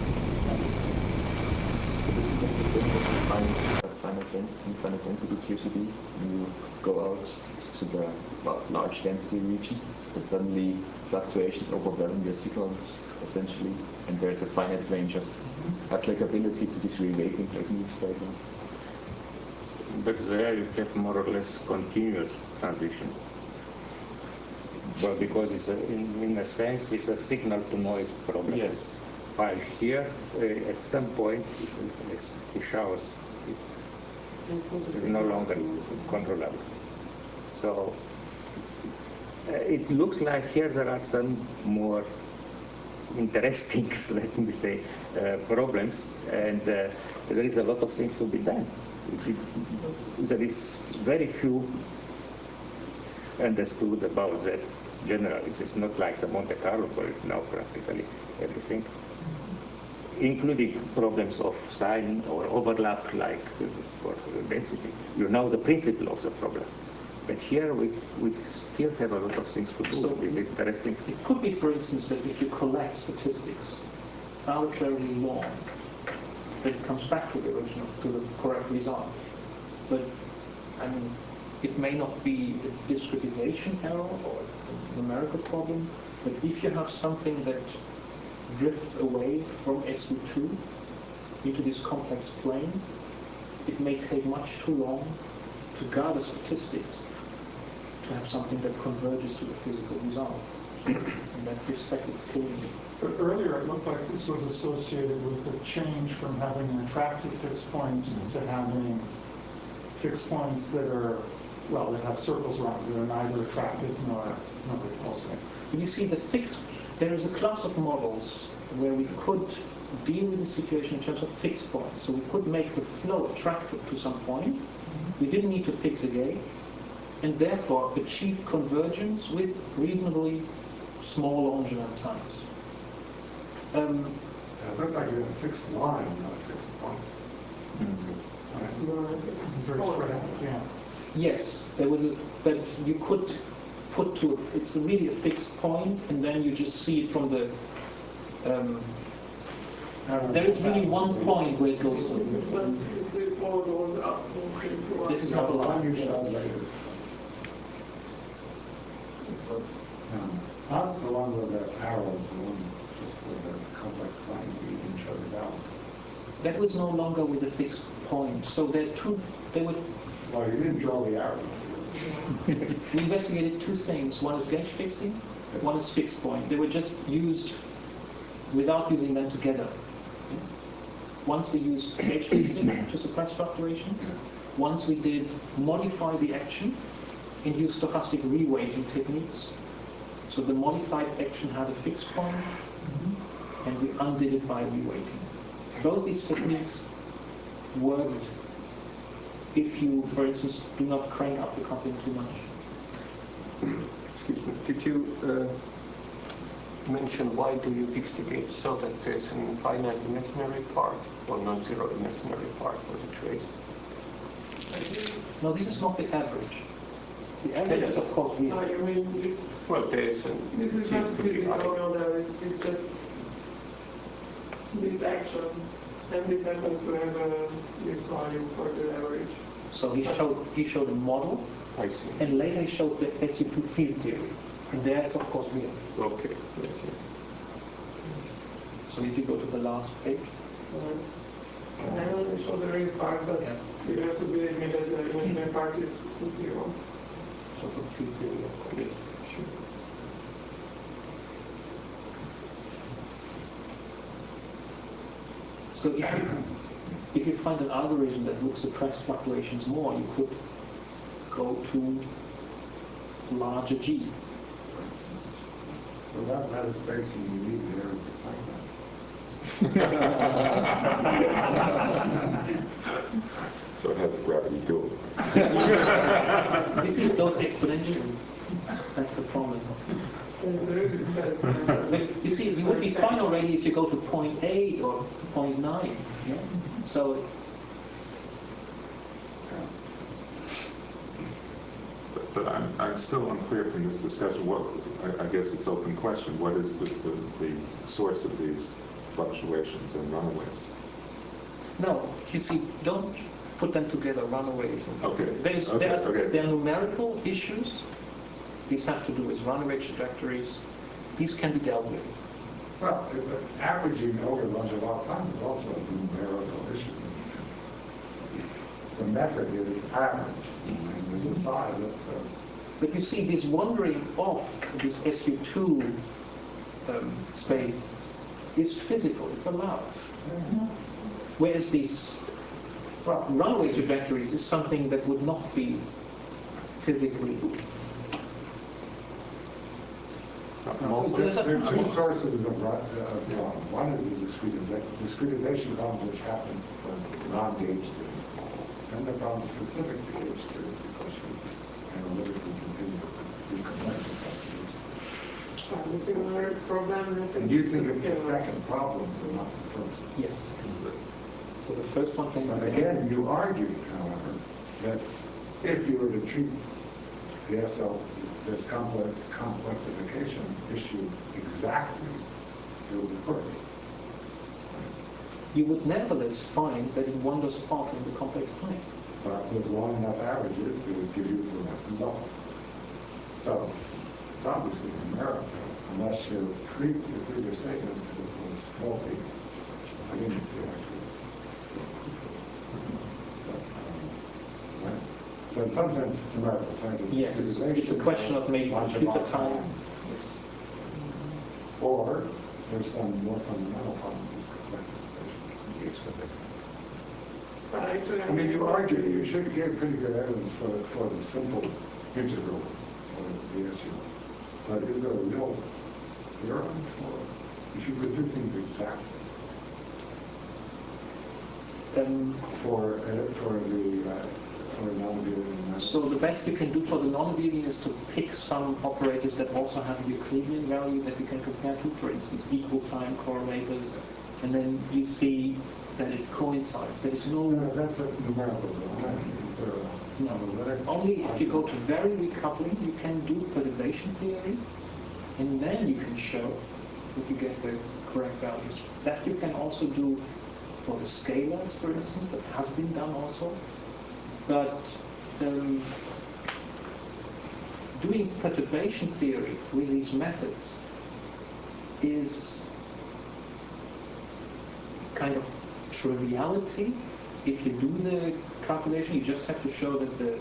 Finite density, finite density Q C D, you go out to the well, large density region, and suddenly fluctuations overwhelm your signal, essentially, and there's a finite range of applicability to this reweighting techniques right now. But there you have more or less continuous transition. Well, because it's a, in, in a sense, it's a signal to noise problem. Yes. While here, uh, at some point, it's, it shows it is no longer controllable. So uh, it looks like here there are some more interesting, let me say, uh, problems, and uh, there is a lot of things to be done. It, it, there is very few understood about that generally. It's not like the Monte Carlo, where it's now practically everything, including problems of sign or overlap, like uh, for density. You know the principle of the problem. But here we, we still have a lot of things to do. So This is interesting. It could be, for instance, that if you collect statistics arbitrarily long, then it comes back to the original, to the correct result. But, I mean, it may not be a discretization error or a numerical problem, but if you have something that drifts away from S U two into this complex plane, it may take much too long to gather statistics to have something that converges to the physical result. In that respect, it's killing me. But earlier, it looked like this was associated with the change from having an attractive fixed point to having fixed points that are, well, that have circles around them. They're neither attractive nor, nor repulsive. You see, the fixed, there is a class of models where we could deal with the situation in terms of fixed points. So we could make the flow attractive to some point. We didn't need to fix a gauge, and therefore achieve convergence with reasonably small Longines times. Um, Yeah, it looked like you had a fixed line, not a fixed point. Right. Very spread out, yeah. yes, there was a, but you could put to, it's really a fixed point, and then you just see it from the, um, there is really one point where it goes to. This is not a line. you showed later. No, not the one with the arrows, the one just with the complex plane, you can show it down. That was no longer with a fixed point. So there are two, they would, Well, you didn't draw the arrows. we investigated two things. One is gauge fixing, one is fixed point. They were just used without using them together. Once we used gauge fixing to suppress fluctuations, once we did modify the action and use stochastic reweighting techniques. So the modified action had a fixed point, and we undid it by reweighting. Both these techniques worked if you, for instance, do not crank up the coupling too much. Excuse me, did you uh, mention why do you fix the gauge so that there's an finite imaginary part or non-zero imaginary part for the trace? No, this is not the average. The average is, of course, real. No, you mean this, Well, there's an, this is not seems to be physical high. model, it's, it's just this action, and it happens to have uh, this value for the average. So he showed he showed a model, I see. and later he showed the S U two field theory, and there it's of course real. Okay, I see. So if you go to the last page, Uh, I only show the real part, but Yeah. you have to believe me that the imaginary part is zero. so for field theory, of course. So if you, if you find an algorithm that would suppress fluctuations more, you could go to larger G, for instance. Well, that, that is spacing you need there is the plane. So it has a gravity dual. You see, it goes exponentially. That's the problem. And there is that, But you see, you would be fine already if you go to point eight or point nine. Yeah? So But, but I'm, I'm still unclear from this discussion. What, I, I guess it's open question. What is the, the, the source of these fluctuations and runaways? no, you see, don't put them together, runaways. And Okay. There's, Okay, there, are, okay. there are numerical issues. These have to do with runaway trajectories. These can be dealt with. Well, if- but averaging over Langevin time is also a numerical issue. The method is average, and there's a size of it, so. But you see, this wandering off this S U two um, space is physical, it's allowed. Whereas these Well, runaway trajectories is something that would not be physically. I'm also- there there are two sources of, ru- of problem. One is the discretization, discretization problem which happened for non-gauge theory. And the problem specific to gauge theory because you analytically continue to decomplexify gauge theory. the similar problem. And you think it's the second problem, but not the first. Yes. So the first one can But be again, you argued, however, that if you were to treat the S L, this complex, complexification issue exactly, it would work. you would nevertheless find that it wanders off in the complex plane. But with long enough averages, it would give you the right result. So it's obviously numerical, unless your, pre, your previous statement was faulty. I didn't see actually. But, um, right. So in some sense, it's numerical. It's like Yes, it's, it's a discretization question of maybe bunch of computer odd time. times. Or there's some more fundamental problem with complexification. But actually, I mean, you argued, you should give pretty good evidence for, for the simple integral for the S U. But is there a real theorem, or if you could do things exactly Um, for uh, for the uh, for non-Abelian. so the best you can do for the non-Abelian is to pick some operators that also have a Euclidean value that you can compare to, for instance, equal time correlators, and then you see that it coincides. There is no... No, that's a numerical domain. No, only if you go to very recoupling, you can do perturbation theory, and then you can show that you get the correct values. That you can also do for the scalars, for instance, that has been done also. But um, doing perturbation theory with these methods is kind of triviality. If you do the calculation, you just have to show that the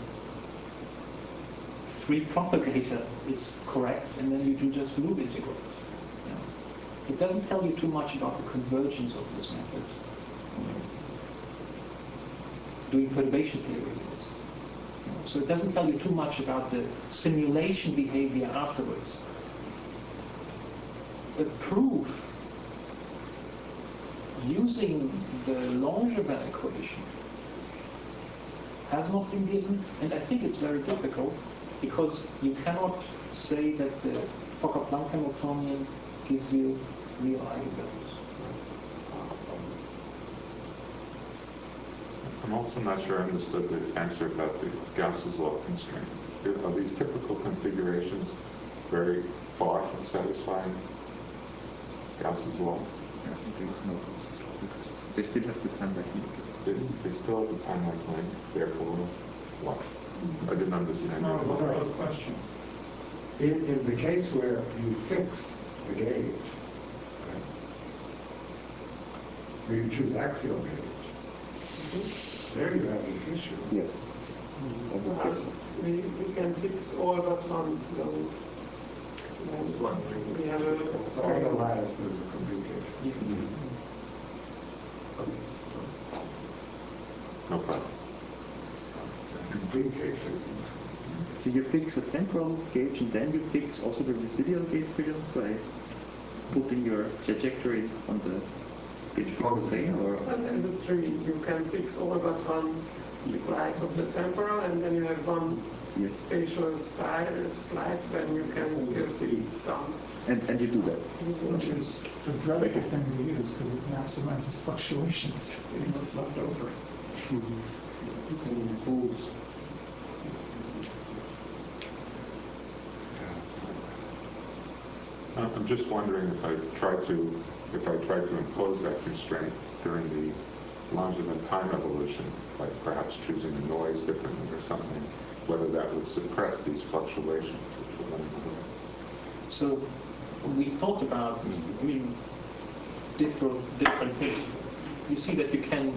free propagator is correct, and then you do just loop integrals. Yeah. It doesn't tell you too much about the convergence of this method. Doing perturbation theory. So it doesn't tell you too much about the simulation behavior afterwards. The proof using the Langevin equation has not been given, and I think it's very difficult because you cannot say that the Fokker-Planck Hamiltonian gives you real eigenvalues. I'm also not sure I understood the answer about the Gauss's law constraint. Are these typical configurations very far from satisfying Gauss's law? I think it's no Gauss's law because they still have the time like length. They, they still have the time like length, therefore what? I didn't understand. It's not a well-posed question. In, in the case where you fix the gauge, right, where you choose axial gauge, there you have this issue. Yes. Uh, we, we can fix all but one value. And we have a... So on the lattice, there's a complete gauge. Mm-hmm. No problem. Complete gauge fixing. So you fix a temporal gauge and then you fix also the residual gauge figures by putting your trajectory on the gauge fixer plane, or? And there's a tree. You can fix all but one slice of the temporal, and then you have one Yes. spatial side, slice when you can still fix some. And, and you do that. Which is a dreadful thing to use because it maximizes fluctuations in what's left over. You can impose. Uh, I'm just wondering if I try to, if I try to impose that constraint during the Langevin time evolution, like perhaps choosing a noise differently or something, whether that would suppress these fluctuations which we're running away. So we thought about, I mean, different different things. You see that you can,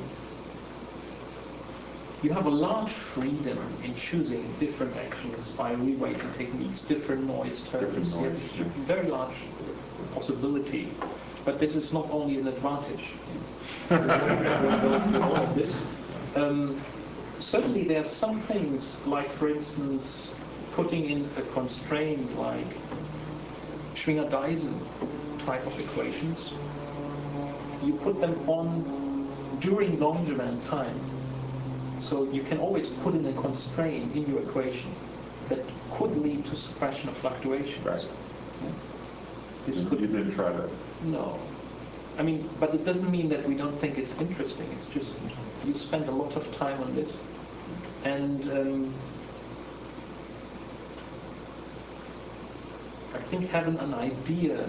you have a large freedom in choosing different actions by reweighting techniques, different noise terms. Different noise, You have yeah. very large possibility, but this is not only an advantage. with all of this. Um, certainly there are some things, like for instance, putting in a constraint like Schwinger-Dyson type of equations. You put them on during Langevin time. So you can always put in a constraint in your equation that could lead to suppression of fluctuations. Right. Yeah. This You, could you didn't try that. No. I mean, but it doesn't mean that we don't think it's interesting. It's just you spend a lot of time on this. And um, I think having an idea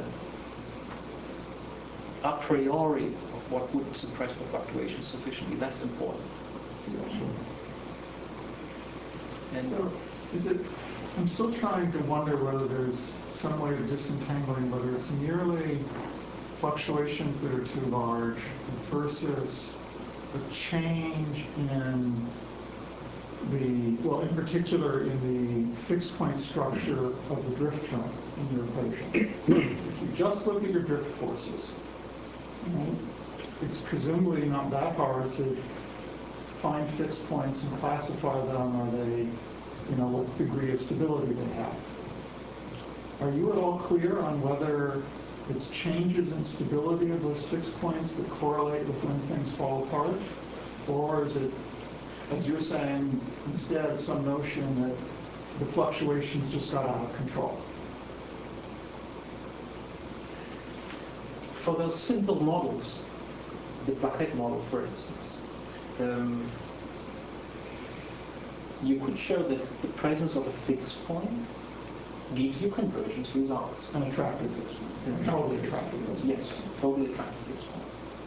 a priori of what would suppress the fluctuations sufficiently, that's important. Yeah, sure. And So is it, I'm still trying to wonder whether there's some way of disentangling whether it's merely fluctuations that are too large versus a change in the, well, in particular in the fixed point structure of the drift term in your equation. If you just look at your drift forces, right, it's presumably not that hard to find fixed points and classify them. Are they, you know, what degree of stability they have? Are you at all clear on whether It's changes in stability of those fixed points that correlate with when things fall apart? Or is it, as you're saying, instead some notion that the fluctuations just got out of control? For those simple models, the Plaquette model, for instance, um, you could show that the presence of a fixed point gives you convergence results. An attractive fixed point. Yeah, totally attractive fixed point. Yes, totally attractive fixed point.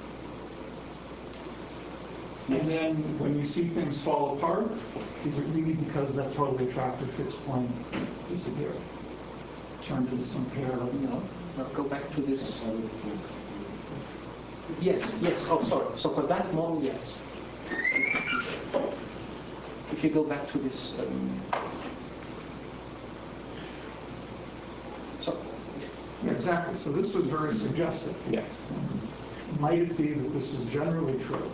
And then when you see things fall apart, is it really because that totally attractive fixed point disappeared? Turned into some pair of... No, no, go back to this. Yes, yes, oh sorry. So for that model, yes. If you go back to this, um, so, yeah. Yeah, exactly. So this was very suggestive. Yeah. Might it be that this is generally true?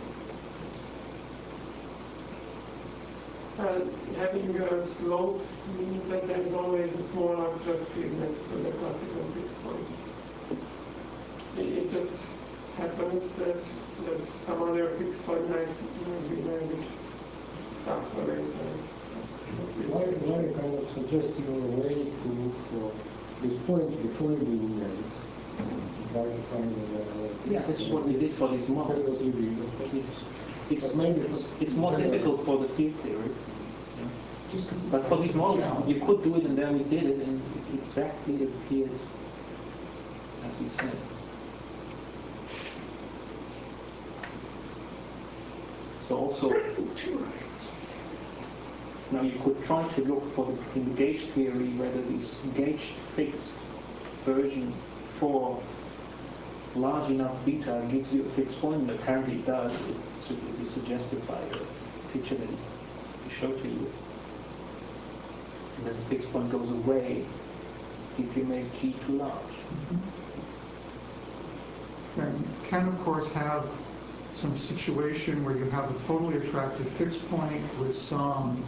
Uh, having a slope means that there is always a small object field next to the classical fixed point. It, it just happens that, that some other fixed point might, might be there which sucks away the Why, why kind of suggest you a way to look for these points before you do index? Try to find the... Yeah, this is what we did for these models. Yes. It's, it's, it's more difficult for the field theory. But for these models, you could do it, and then we did it, and it exactly appeared as he said. So also, now you could try to look for the, in the gauge theory whether this gauged fixed version for large enough beta gives you a fixed point, and apparently it does. It's, it is suggested by the picture that he showed to you. And then the fixed point goes away if you make G too large. And you can, of course, have some situation where you have a totally attractive fixed point with some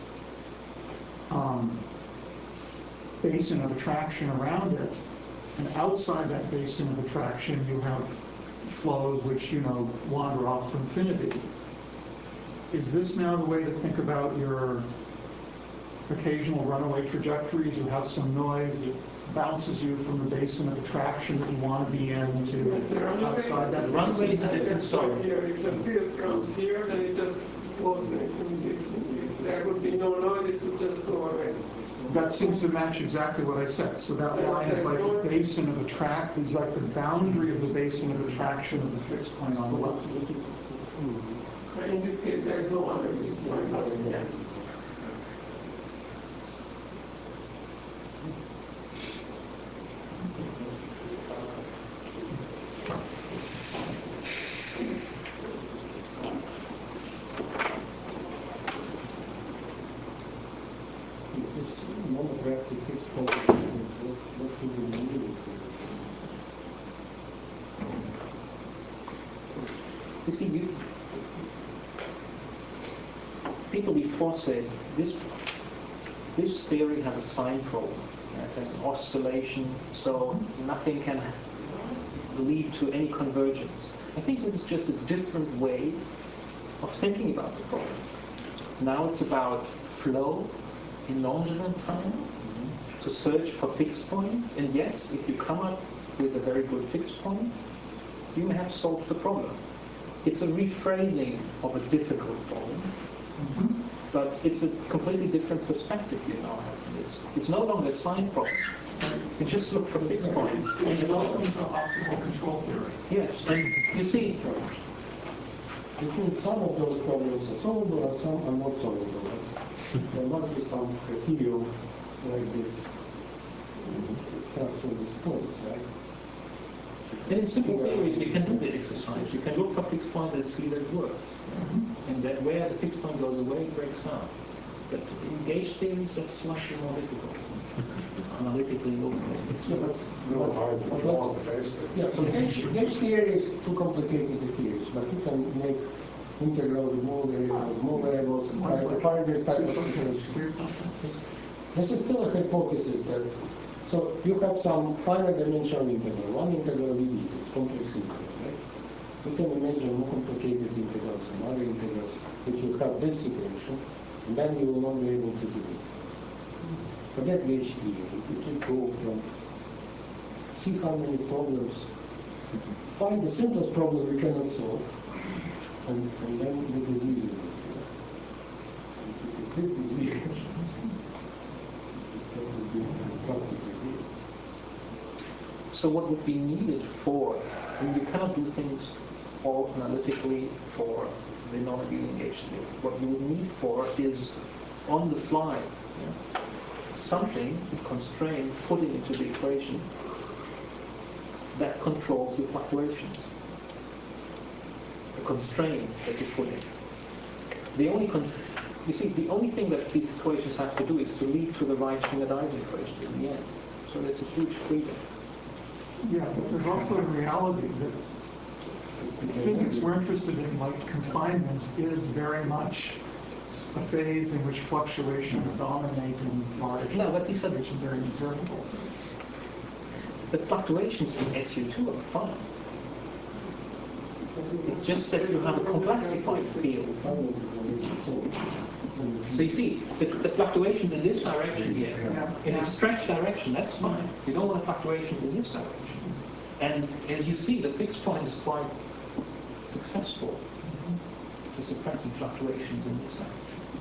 um, basin of attraction around it, and outside that basin of attraction you have flows which, you know, wander off to infinity. Is this now the way to think about your occasional runaway trajectories? You have some noise that bounces you from the basin of attraction that you want to be in to outside that runway is a different different story. Here, if the field comes here, then it just flows there. If there would be no noise, it would just go away. That seems to match exactly what I said. So that line is like the basin of attract, is like the boundary of the basin of attraction of the fixed point on the left. In this case, there is no other fixed point. Yes. You see, you, people before said this this theory has a sign problem. Yeah, it has an oscillation, so nothing can lead to any convergence. I think this is just a different way of thinking about the problem. Now it's about flow in Langevin time to search for fixed points, and yes, if you come up with a very good fixed point, you may have solved the problem. It's a rephrasing of a difficult problem, mm-hmm. but it's a completely different perspective you now have on this. It's no longer a sign problem. You just look for fixed points. And welcome to optical control theory. Yes, and you see, It means some of those problems are solvable and some are not solvable. There must be some criteria like this structure of these points, right? and in simple theories you can do the exercise. You can look for fixed points and see that it works. Mm-hmm. And that where the fixed point goes away, it breaks down. But in gauge theories, that's slightly more difficult. Analytically look for fixed Yeah, points. but, no, hard to draw the face. Yeah, so gauge, gauge theory is too complicated the theories, but you can make integral with more variables, more variables, try to find this type of situation. This is still a hypothesis that So you have some finite dimensional integral, one integral V D, it's complex integral, right? You can imagine more complicated integrals and other integrals which will have this situation, and then you will not be able to do it. Forget H T, you just go from, see how many problems, find the simplest problem we cannot solve, and, and then the disease is So what would be needed for, I mean, you cannot do things all analytically for the non-abelian H theory. What you would need for is, on the fly, yeah, something, a constraint, put it into the equation that controls your fluctuations. A constraint that you put in. The only con you see, the only thing that these equations have to do is to lead to the right Schwinger-Dyson equation in the end. So there's a huge freedom. Yeah, but there's also a reality that physics we're interested in, like confinement, is very much a phase in which fluctuations dominate and large No, but these are fluctuations are observable. The fluctuations in S U two are fine. It's just that you have a complexified field. So you see, the, the fluctuations in this direction here, in a stretched direction, that's fine. You don't want fluctuations in this direction. And as you see, the fixed point is quite successful to suppressing fluctuations in this direction.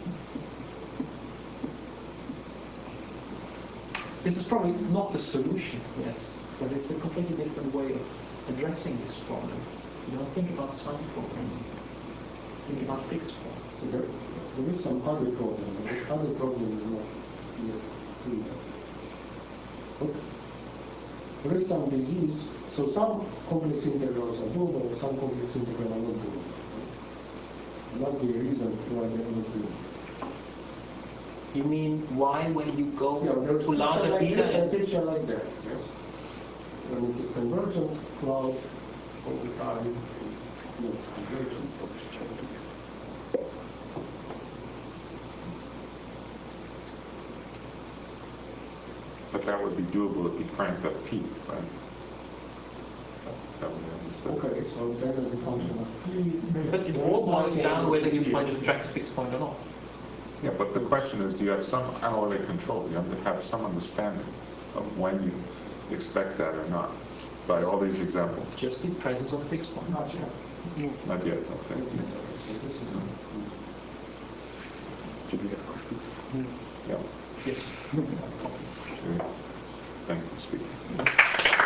This is probably not the solution, yes, but it's a completely different way of addressing this problem. You don't think about sine programming, think about fixed points. So there, there is some other problem, but this other problem is not yet clear. Okay. There is some disease, so some complex integrals are doable, some complex integrals are not doable. And that's the reason why they're not doable. You mean why when you go Yeah, to larger like beta? this and picture like that, yes. When it is convergent cloud all the time, not convergent. But that would be doable if you cranked up P, right? Is that what I understood? Okay, so that is a function of P. But it all boils down whether you find a track fixed point or not. Yeah, but the question is, do you have some analytic control? You have to have some understanding of when you expect that or not, by all these examples. Just the presence of a fixed point. Not yet. Not yet, okay. Did we have questions? Yeah. Yes. Thanks for speaking.